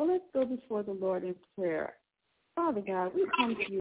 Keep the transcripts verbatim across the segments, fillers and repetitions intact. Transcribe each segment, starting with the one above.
So let's go before the Lord in prayer. Father God, we come to you.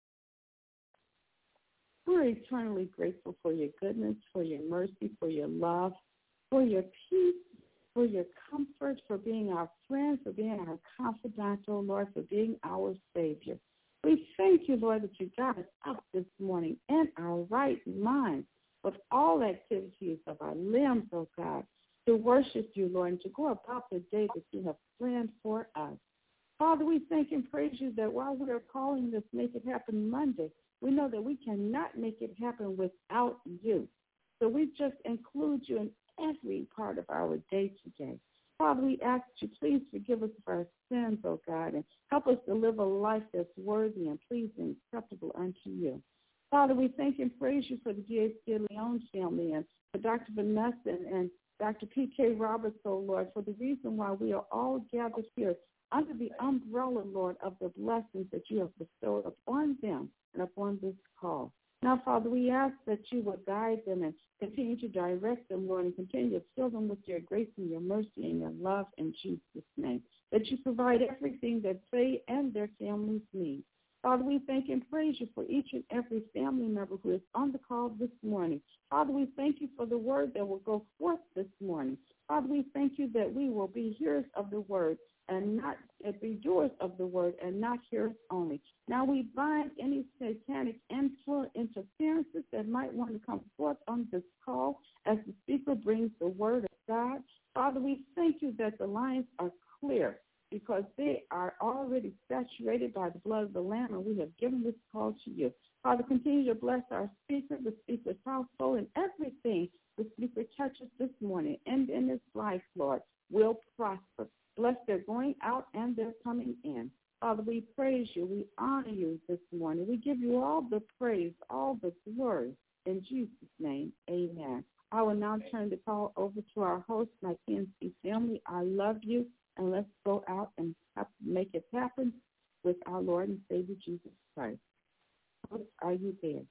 We're eternally grateful for your goodness, for your mercy, for your love, for your peace, for your comfort, for being our friend, for being our confidant, oh Lord, for being our Savior. We thank you, Lord, that you got us up this morning in our right mind with all activities of our limbs, oh God, to worship you, Lord, and to go about the day that you have planned for us. Father, we thank and praise you that while we are calling this Make It Happen Monday, we know that we cannot make it happen without you. So we just include you in every part of our day today. Father, we ask that you please forgive us for our sins, oh God, and help us to live a life that's worthy and pleasing and acceptable unto you. Father, we thank and praise you for the D H De Leon family and for Doctor Vanessa and, and Doctor P K Roberts, oh Lord, for the reason why we are all gathered here under the umbrella, Lord, of the blessings that you have bestowed upon them and upon this call. Now, Father, we ask that you will guide them and continue to direct them, Lord, and continue to fill them with your grace and your mercy and your love in Jesus' name, that you provide everything that they and their families need. Father, we thank and praise you for each and every family member who is on the call this morning. Father, we thank you for the word that will go forth this morning. Father, we thank you that we will be hearers of the word and not uh, be doers of the word and not hearers only. Now we bind any satanic influence, interferences that might want to come forth on this call as the speaker brings the word of God. Father, we thank you that the lines are clear because they are already saturated by the blood of the Lamb, and we have given this call to you. Father, continue to bless our speaker, the speaker's household, and everything the speaker touches this morning and in his life, Lord, will prosper. Bless their going out and their coming in. Father, we praise you. We honor you this morning. We give you all the praise, all the glory. In Jesus' name, amen. I will now turn the call over to our host, my P N C family. I love you, and let's go out and make it happen with our Lord and Savior, Jesus Christ. Host, are you there?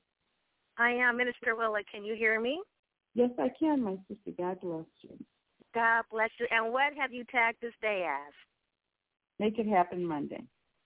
I am. Minister Willa, can you hear me? Yes, I can, my sister. God bless you. God bless you. And what have you tagged this day as? Make it happen Monday.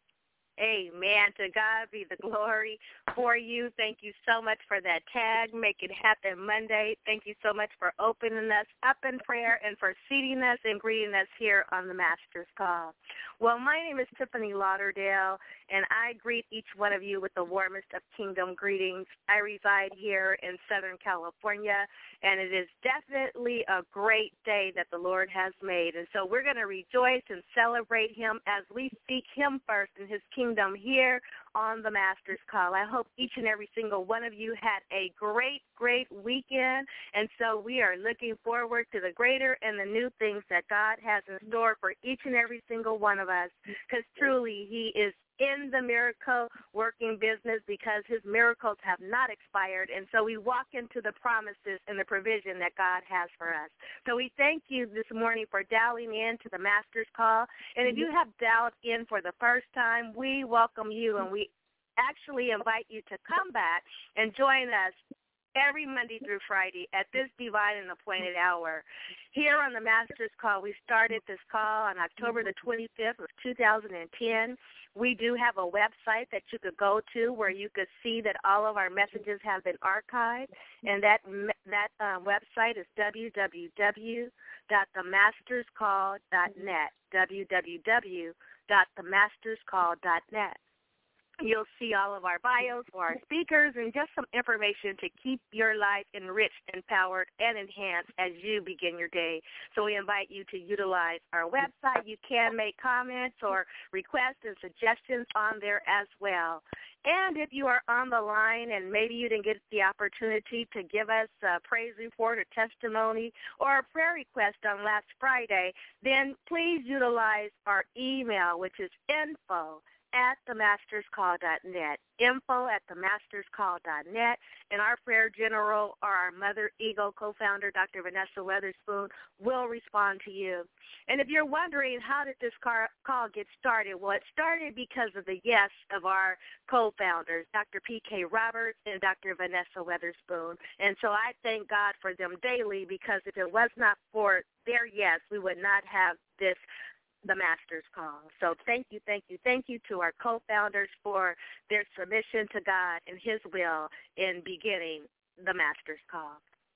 Amen. To God be the glory for you. Thank you so much for that tag. Make it happen Monday. Thank you so much for opening us up in prayer and for seating us and greeting us here on the Master's Call. Well, my name is Tiffany Lauderdale, and I greet each one of you with the warmest of kingdom greetings. I reside here in Southern California, and it is definitely a great day that the Lord has made. And so we're going to rejoice and celebrate him as we seek him first in his kingdom here on the Master's Call. I hope each and every single one of you had a great, great weekend. And so we are looking forward to the greater and the new things that God has in store for each and every single one of us, because truly he is in the miracle working business because his miracles have not expired. And so we walk into the promises and the provision that God has for us. So we thank you this morning for dialing in to the Master's Call. And if you have dialed in for the first time, we welcome you, and we actually invite you to come back and join us every Monday through Friday at this divine and appointed hour. Here on the Master's Call, we started this call on October the twenty-fifth of two thousand ten. We do have a website that you could go to where you could see that all of our messages have been archived, and that that uh, website is w w w dot the masters call dot net, w w w dot the masters call dot net. You'll see all of our bios for our speakers and just some information to keep your life enriched, empowered, and enhanced as you begin your day. So we invite you to utilize our website. You can make comments or requests and suggestions on there as well. And if you are on the line and maybe you didn't get the opportunity to give us a praise report or testimony or a prayer request on last Friday, then please utilize our email, which is info at the masters call dot net, info at the masters call dot net, and our prayer general or our Mother Eagle co-founder, Doctor Vanessa Weatherspoon, will respond to you. And if you're wondering how did this call get started, well, it started because of the yes of our co-founders, Doctor P K Roberts and Doctor Vanessa Weatherspoon. And so I thank God for them daily, because if it was not for their yes, we would not have this the Master's Call. So thank you, thank you, thank you to our co-founders for their submission to God and his will in beginning the Master's Call.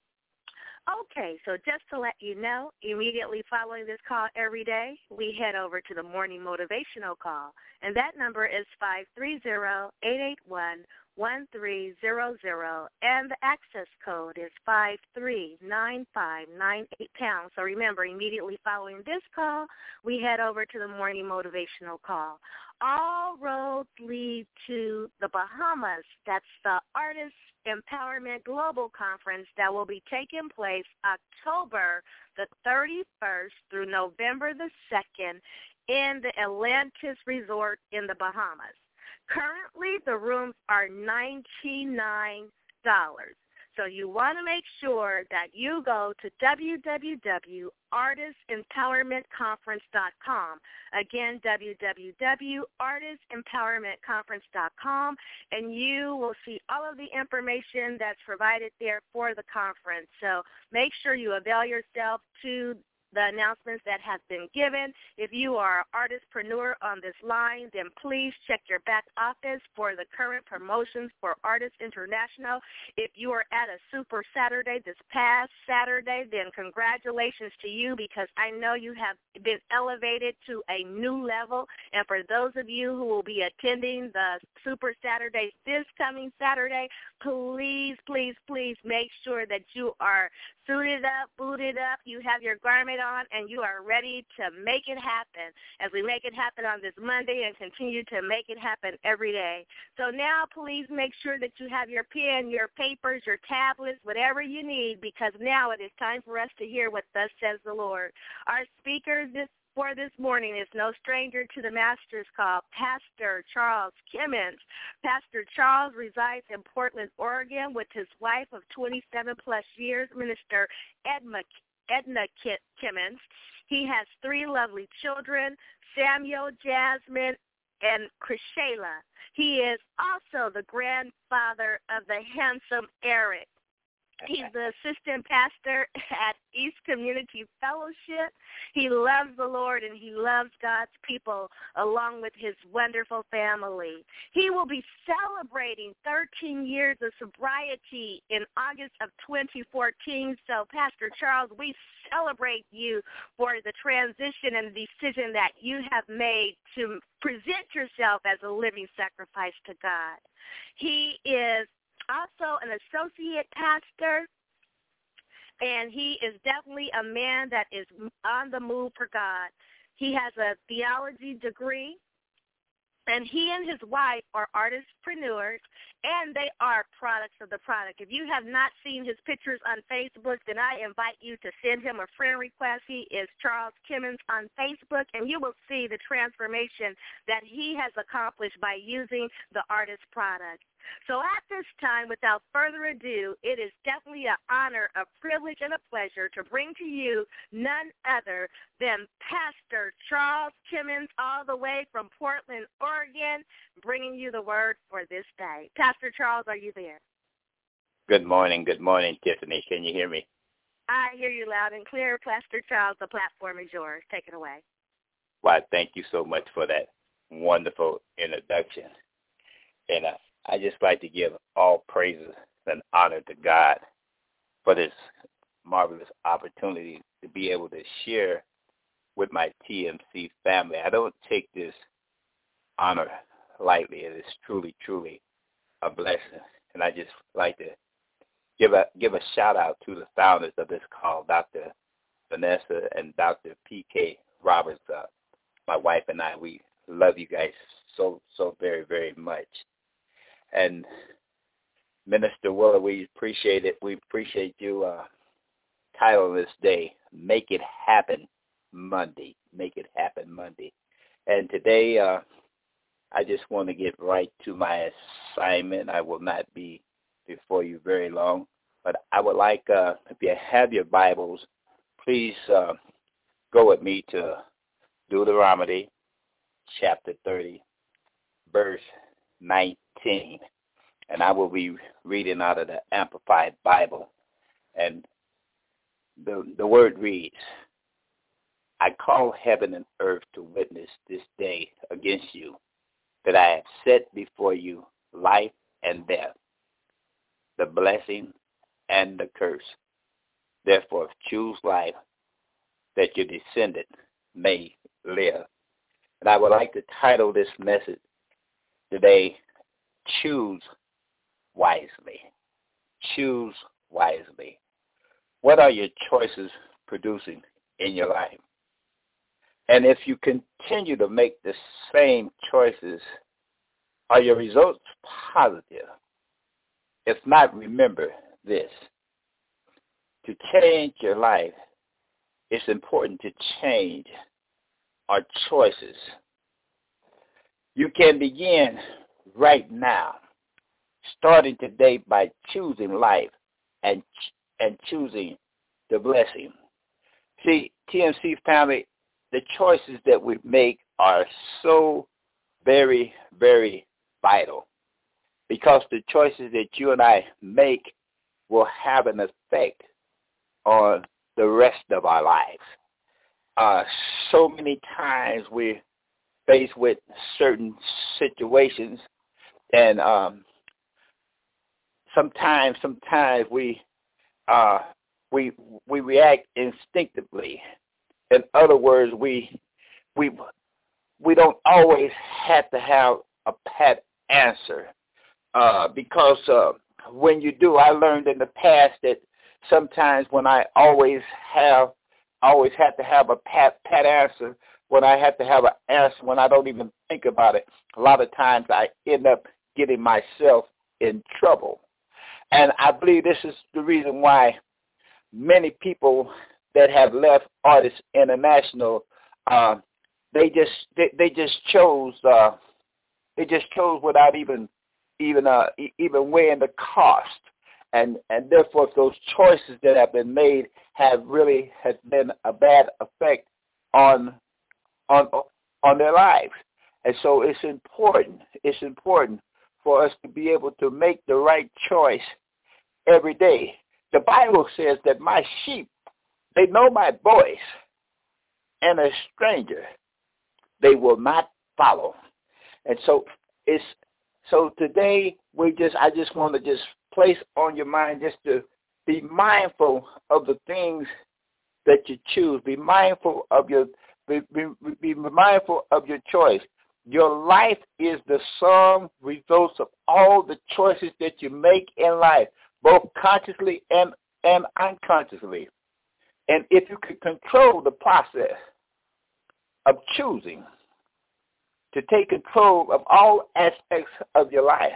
Okay, so just to let you know, immediately following this call every day, we head over to the morning motivational call, and that number is five three zero, eight eight one, one three zero zero, and the access code is five three nine five nine eight pound. So remember, immediately following this call, we head over to the morning motivational call. All roads lead to the Bahamas. That's the Artist Empowerment Global Conference that will be taking place October the thirty-first through November the second in the Atlantis Resort in the Bahamas. Currently, the rooms are ninety-nine dollars. So you want to make sure that you go to w w w dot artist empowerment conference dot com. Again, w w w dot artist empowerment conference dot com, and you will see all of the information that's provided there for the conference. So make sure you avail yourself to the announcements that have been given. If you are an artistpreneur on this line, then please check your back office for the current promotions for Artists International. If you are at a Super Saturday this past Saturday, then congratulations to you, because I know you have been elevated to a new level. And for those of you who will be attending the Super Saturday this coming Saturday, please, please, please make sure that you are suited up, booted up, you have your garment on, and you are ready to make it happen as we make it happen on this Monday and continue to make it happen every day. So now please make sure that you have your pen, your papers, your tablets, whatever you need, because now it is time for us to hear what thus says the Lord. Our speaker this for this morning is no stranger to the Master's Call, Pastor Charles Kimmons. Pastor Charles resides in Portland, Oregon, with his wife of twenty-seven plus years, Minister Edma, Edna Kimmons. He has three lovely children, Samuel, Jasmine, and Krishayla. He is also the grandfather of the handsome Eric. He's the assistant pastor at East Community Fellowship. He loves the Lord and he loves God's people along with his wonderful family. He will be celebrating thirteen years of sobriety in August of twenty fourteen. So, Pastor Charles, we celebrate you for the transition and the decision that you have made to present yourself as a living sacrifice to God. He is also an associate pastor, and he is definitely a man that is on the move for God. He has a theology degree, and he and his wife are artistpreneurs, and they are products of the product. If you have not seen his pictures on Facebook, then I invite you to send him a friend request. He is Charles Kimmons on Facebook, and you will see the transformation that he has accomplished by using the artist product. So at this time, without further ado, it is definitely an honor, a privilege, and a pleasure to bring to you none other than Pastor Charles Kimmons, all the way from Portland, Oregon, bringing you the word for this day. Pastor Charles, are you there? Good morning. Good morning, Tiffany. Can you hear me? I hear you loud and clear. Pastor Charles, the platform is yours. Take it away. Well, thank you so much for that wonderful introduction. And uh, I just like to give all praises and honor to God for this marvelous opportunity to be able to share with my T M C family. I don't take this honor lightly. It is truly, truly a blessing. And I just like to give a give a shout out to the founders of this call, Doctor Vanessa and Doctor P K Roberts. Uh, my wife and I, we love you guys so, so very, very much. And Minister Willer, we appreciate it. We appreciate you uh, titling this day, Make It Happen Monday. Make It Happen Monday. And today uh, I just want to get right to my assignment. I will not be before you very long. But I would like, uh, if you have your Bibles, please uh, go with me to Deuteronomy chapter thirty, verse nineteen. And I will be reading out of the Amplified Bible. And the, the word reads, I call heaven and earth to witness this day against you, that I have set before you life and death, the blessing and the curse. Therefore, choose life, that your descendant may live. And I would like to title this message today, Choose Wisely. Choose wisely. What are your choices producing in your life? And if you continue to make the same choices, are your results positive? If not, remember this. To change your life, it's important to change our choices. You can begin right now, starting today by choosing life and and choosing the blessing. See, T M C family, the choices that we make are so very, very vital, because the choices that you and I make will have an effect on the rest of our lives. Uh, so many times we're faced with certain situations, and um, sometimes, sometimes we uh, we we react instinctively. In other words, we we we don't always have to have a pat answer, uh, because uh, when you do, I learned in the past that sometimes when I always have always have to have a pat pat answer, when I have to have an answer when I don't even think about it, a lot of times I end up getting myself in trouble. And I believe this is the reason why many people that have left Artists International, uh, they just they, they just chose uh, they just chose without even even uh, even weighing the cost, and and therefore those choices that have been made have really has been a bad effect on on on their lives. And so it's important it's important for us to be able to make the right choice every day. The Bible says that my sheep, they know my voice, and a stranger they will not follow. And so it's so today we just I just want to just place on your mind just to be mindful of the things that you choose. Be mindful of your be, be, be mindful of your choice. Your life is the sum results of all the choices that you make in life, both consciously and, and unconsciously. And if you can control the process of choosing to take control of all aspects of your life,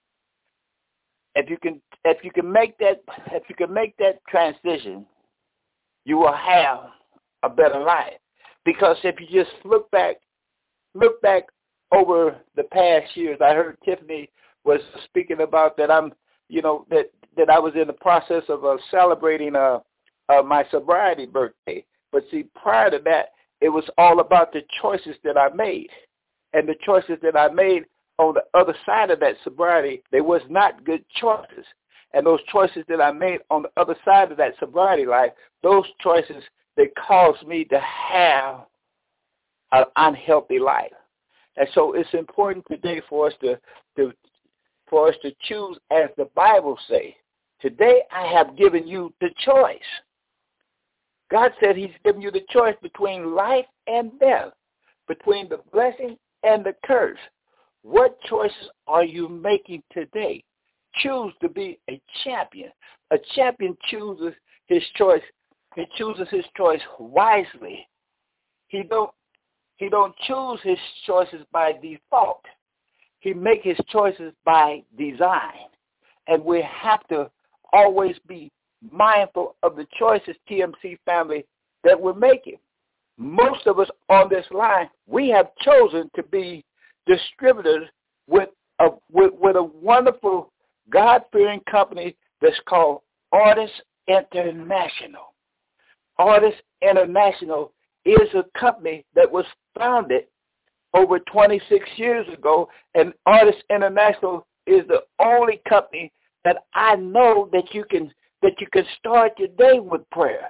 if you can if you can make that if you can make that transition, you will have a better life. Because if you just look back look back over the past years, I heard Tiffany was speaking about that I'm you know that that I was in the process of uh, celebrating uh, uh, my sobriety birthday. But see, prior to that, it was all about the choices that I made. And the choices that I made on the other side of that sobriety, they was not good choices. And those choices that I made on the other side of that sobriety life, those choices, they caused me to have an unhealthy life. And so it's important today for us to, to for us to choose as the Bible says. Today I have given you the choice. God said he's given you the choice between life and death, between the blessing and the curse. What choices are you making today? Choose to be a champion. A champion chooses his choice. He chooses his choice wisely. He don't he don't choose his choices by default. He makes his choices by design. And we have to always be mindful of the choices, T M C family, that we're making. Most of us on this line, we have chosen to be distributors with a, with, with a wonderful God-fearing company that's called Artists International. Artists International is a company that was founded over twenty-six years ago, and Artists International is the only company that I know that you can that you can start your day with prayer,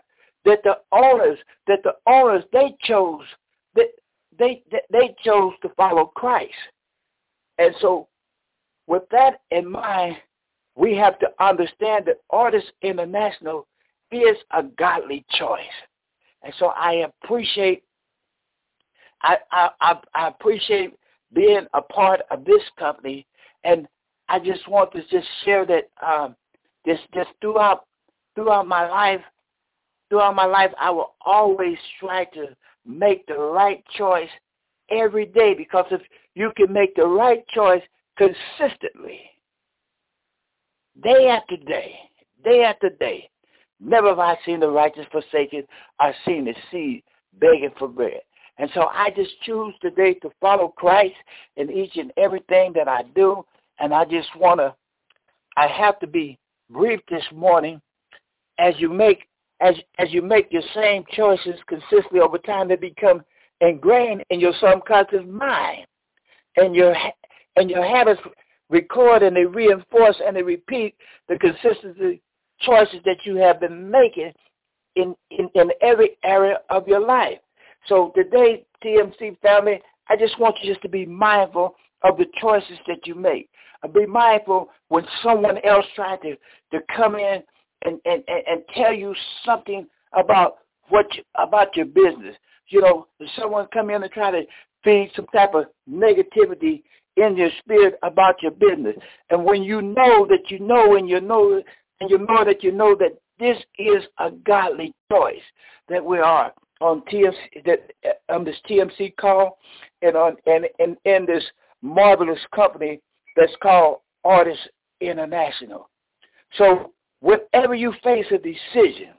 that the owners, that the owners, they chose, that they, they, they chose to follow Christ. And so with that in mind, we have to understand that Artists International is a godly choice. And so I appreciate, I, I, I appreciate being a part of this company. And I just want to just share that um, just, just throughout, throughout my life, throughout my life, I will always try to make the right choice every day, because if you can make the right choice consistently, day after day, day after day, never have I seen the righteous forsaken or seen the seed begging for bread. And so I just choose today to follow Christ in each and everything that I do. And I just want to, I have to be brief this morning. As you make, as, as you make your same choices consistently over time, they become ingrained in your subconscious mind. And your, and your habits record and they reinforce and they repeat the consistency choices that you have been making in, in, in every area of your life. So today, T M C family, I just want you just to be mindful of the choices that you make. And be mindful when someone else tries to, to come in and, and, and, and tell you something about what you, about your business. You know, if someone come in and try to feed some type of negativity in your spirit about your business. And when you know that you know and you know and you know that you know that this is a godly choice, that we are on T M C, that on this T M C call, and on and in in this marvelous company that's called Artists International. So whenever you face a decision,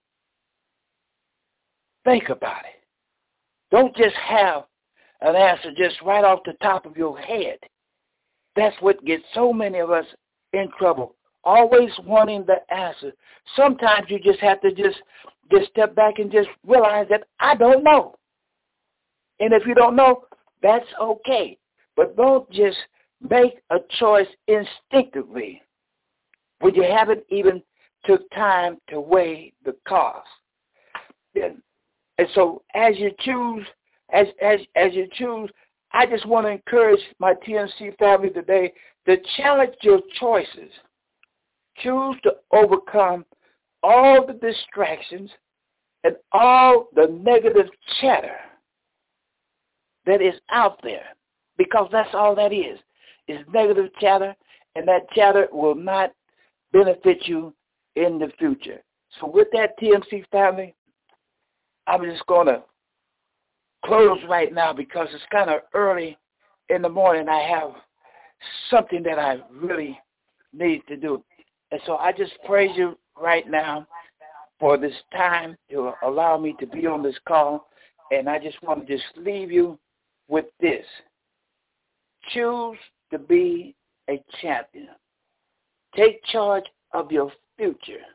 think about it. Don't just have an answer just right off the top of your head. That's what gets so many of us in trouble. Always wanting the answer. Sometimes you just have to just, just step back and just realize that I don't know. And if you don't know, that's okay. But don't just make a choice instinctively when you haven't even took time to weigh the cost. And, and so as you choose, as, as, as you choose, I just want to encourage my T M C family today to challenge your choices. Choose to overcome all the distractions and all the negative chatter that is out there, because that's all that is, is negative chatter, and that chatter will not benefit you in the future. So with that, T M C family, I'm just going to close right now because it's kind of early in the morning. I have something that I really need to do. And so I just praise you right now for this time to allow me to be on this call. And I just want to just leave you with this. Choose to be a champion. Take charge of your future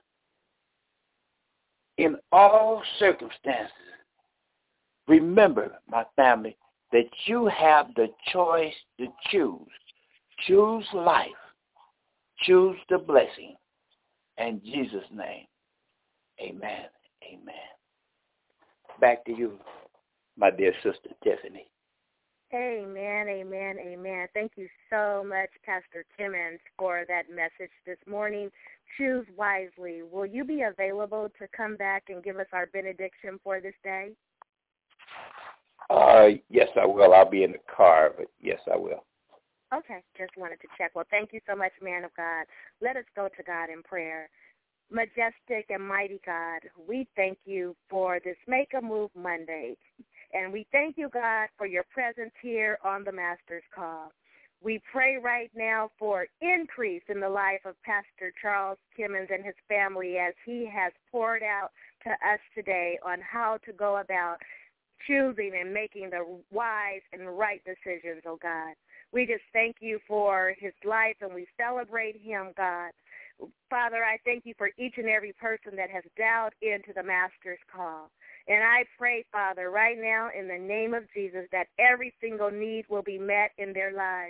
in all circumstances. Remember, my family, that you have the choice to choose. Choose life. Choose the blessing. In Jesus' name, amen, amen. Back to you, my dear sister Tiffany. Amen, amen, amen. Thank you so much, Pastor Timmons, for that message this morning. Choose wisely. Will you be available to come back and give us our benediction for this day? Uh, yes, I will. I'll be in the car, but yes, I will. Okay, just wanted to check. Well, thank you so much, man of God. Let us go to God in prayer. Majestic and mighty God, we thank you for this Make a Move Monday. And we thank you, God, for your presence here on the Master's Call. We pray right now for increase in the life of Pastor Charles Timmons and his family as he has poured out to us today on how to go about choosing and making the wise and right decisions, oh God. We just thank you for his life, and we celebrate him, God. Father, I thank you for each and every person that has dialed into the Master's Call. And I pray, Father, right now in the name of Jesus, that every single need will be met in their lives.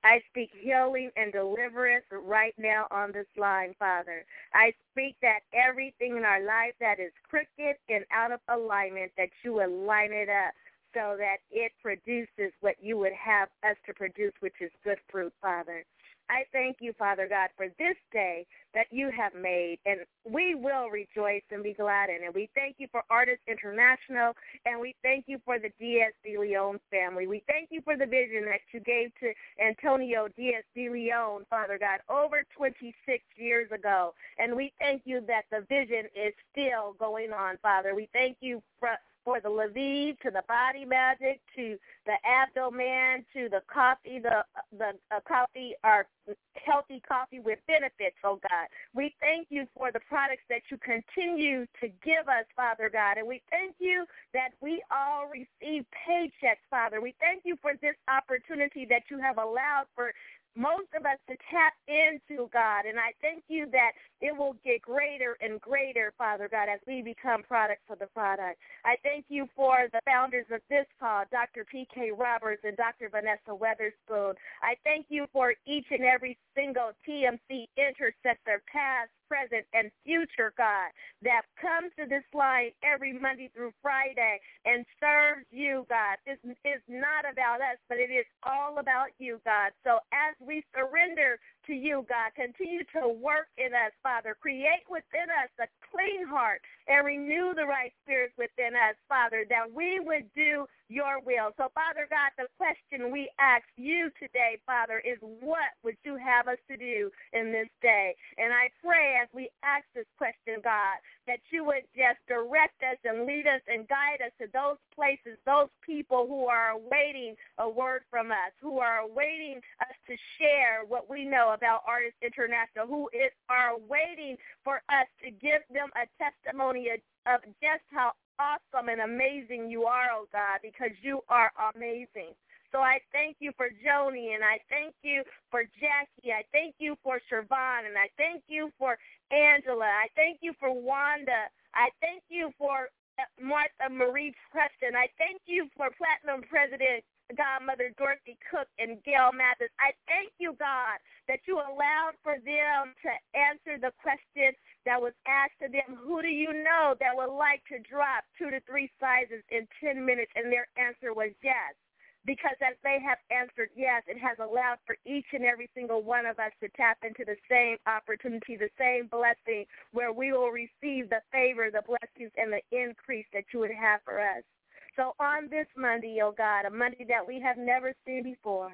I speak healing and deliverance right now on this line, Father. I speak that everything in our life that is crooked and out of alignment, that you will line it up so that it produces what you would have us to produce, which is good fruit, Father. I thank you, Father God, for this day that you have made, and we will rejoice and be glad in it. We thank you for Artists International, and we thank you for the Diaz de Leon family. We thank you for the vision that you gave to Antonio Diaz de Leon, Father God, over twenty-six years ago, and we thank you that the vision is still going on, Father. We thank you for for the Lviv, to the Body Magic, to the Abdoman, to the coffee, the the uh, coffee, our healthy coffee with benefits, oh God. We thank you for the products that you continue to give us, Father God, and we thank you that we all receive paychecks, Father. We thank you for this opportunity that you have allowed for most of us to tap into, God, and I thank you that it will get greater and greater, Father God, as we become products of the product. I thank you for the founders of this call, Doctor P K Roberts and Doctor Vanessa Weatherspoon. I thank you for each and every single T M C intercessor, past, present, and future, God, that comes to this line every Monday through Friday and serves you, God. This is not about us, but it is all about you, God. So as we surrender to you, God, continue to work in us, Father. Create within us a clean heart and renew the right spirits within us, Father, that we would do your will. So, Father God, the question we ask you today, Father, is what would you have us to do in this day? And I pray as we ask this question, God, that you would just direct us and lead us and guide us to those places, those people who are awaiting a word from us, who are awaiting us to share what we know about Artists International, who is, are waiting for us to give them a testimony of, of just how awesome and amazing you are, oh God, because you are amazing. So I thank you for Joni, and I thank you for Jackie. I thank you for Siobhan, and I thank you for Angela. I thank you for Wanda. I thank you for Martha Marie Preston. I thank you for Platinum President Godmother Dorothy Cook and Gail Mathis. I thank you, God, that you allowed for them to answer the question that was asked to them. Who do you know that would like to drop two to three sizes in ten minutes? And their answer was yes. Because as they have answered yes, it has allowed for each and every single one of us to tap into the same opportunity, the same blessing, where we will receive the favor, the blessings, and the increase that you would have for us. So on this Monday, oh God, a Monday that we have never seen before,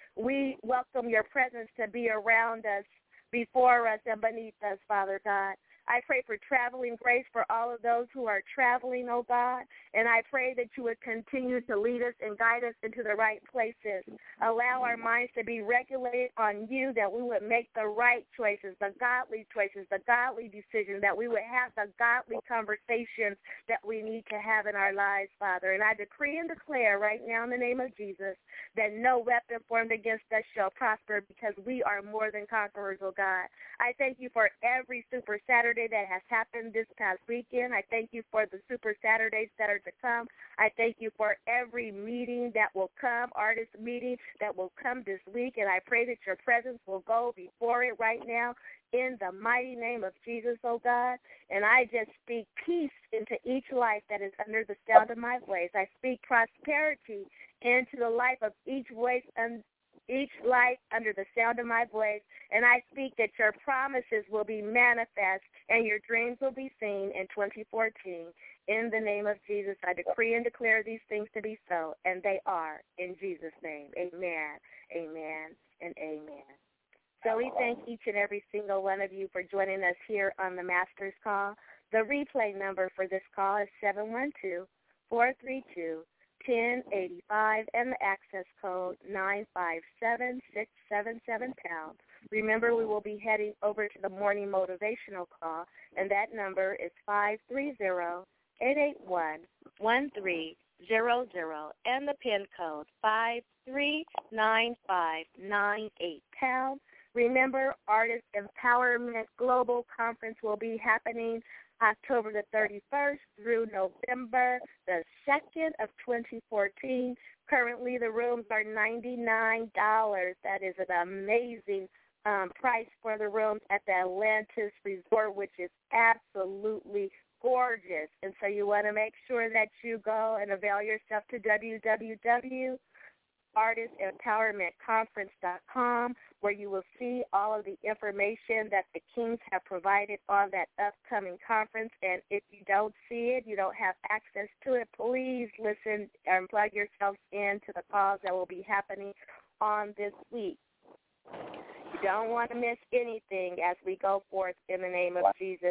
we welcome your presence to be around us, before us, and beneath us, Father God. I pray for traveling grace for all of those who are traveling, oh God, and I pray that you would continue to lead us and guide us into the right places. Allow our minds to be regulated on you, that we would make the right choices, the godly choices, the godly decisions, that we would have the godly conversations that we need to have in our lives, Father. And I decree and declare right now in the name of Jesus that no weapon formed against us shall prosper, because we are more than conquerors, oh God. I thank you for every Super Saturday that has happened this past weekend. I thank you for the Super Saturdays that are to come. I thank you for every meeting that will come, artist meeting that will come this week, and I pray that your presence will go before it right now in the mighty name of Jesus, oh God. And I just speak peace into each life that is under the sound of my voice. I speak prosperity into the life of each voice and each life under the sound of my voice, and I speak that your promises will be manifest and your dreams will be seen in twenty fourteen. In the name of Jesus, I decree and declare these things to be so, and they are, in Jesus' name. Amen, amen, and amen. So we thank each and every single one of you for joining us here on the Master's Call. The replay number for this call is seven one two, four three two, one zero eight five, and the access code nine five seven six seven seven pound. Remember, we will be heading over to the morning motivational call, and that number is five three zero, eight eight one, one three zero zero, and the PIN code five three nine five nine eight pound. Remember, Artist Empowerment Global Conference will be happening October the thirty-first through November the second of twenty fourteen. Currently, the rooms are ninety-nine dollars. That is an amazing um, price for the rooms at the Atlantis Resort, which is absolutely gorgeous. And so you want to make sure that you go and avail yourself to w w w dot artist empowerment conference dot com, where you will see all of the information that the Kings have provided on that upcoming conference. And if you don't see it, you don't have access to it, please listen and plug yourselves into the calls that will be happening on this week. You don't want to miss anything as we go forth in the name of Jesus,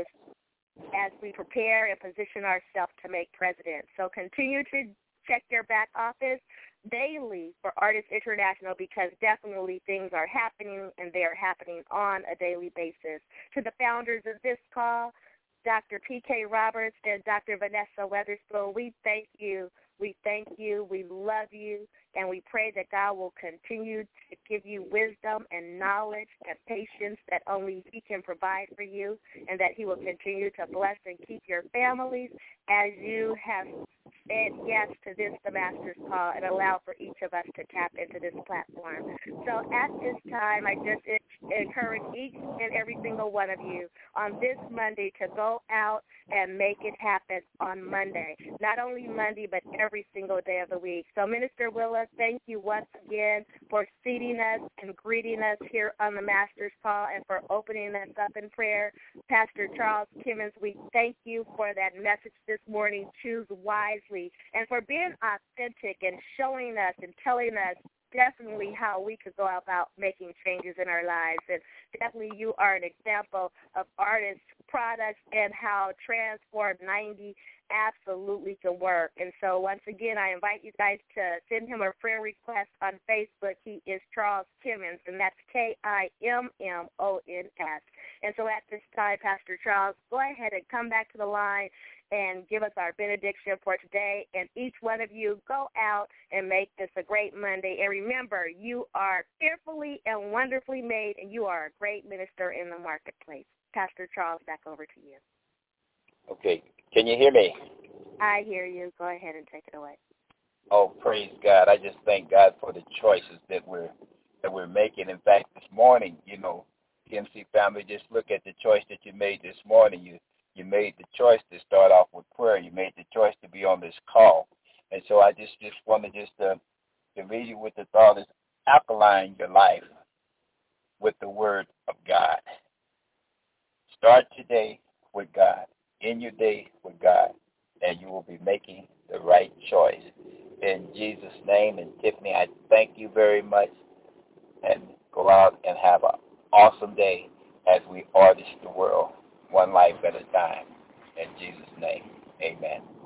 as we prepare and position ourselves to make president. So continue to check your back office daily for Artists International, because definitely things are happening, and they are happening on a daily basis. To the founders of this call, Doctor P K Roberts and Doctor Vanessa Weatherspoon, we thank you. We thank you. We love you. And we pray that God will continue to give you wisdom and knowledge and patience that only He can provide for you, and that He will continue to bless and keep your families as you have said yes to this, the Master's Call, and allow for each of us to tap into this platform. So at this time, I just encourage each and every single one of you on this Monday to go out and make it happen on Monday. Not only Monday, but every single day of the week. So Minister Willa, thank you once again for seating us and greeting us here on the Master's Call, and for opening us up in prayer. Pastor Charles Kimmons, we thank you for that message this morning, Choose Wisely, and for being authentic and showing us and telling us definitely how we could go about making changes in our lives. And definitely you are an example of artists' products and how Transform ninety absolutely can work. And so once again, I invite you guys to send him a prayer request on Facebook. He is Charles Kimmons, and that's K I M M O N S. And so at this time, Pastor Charles, go ahead and come back to the line and give us our benediction for today. And each one of you, go out and make this a great Monday. And remember, you are fearfully and wonderfully made, and you are a great minister in the marketplace. Pastor Charles, back over to you. Okay. Can you hear me? I hear you. Go ahead and take it away. Oh, praise God. I just thank God for the choices that we're that we're making. In fact, this morning, you know, P M C family, just look at the choice that you made this morning. You you made the choice to start off with prayer. You made the choice to be on this call. And so I just, just wanted just to, to read you with the thought is alkaline your life with the Word of God. Start today with God, in your day with God, and you will be making the right choice. In Jesus' name, and Tiffany, I thank you very much, and go out and have an awesome day as we artist the world, one life at a time. In Jesus' name, amen.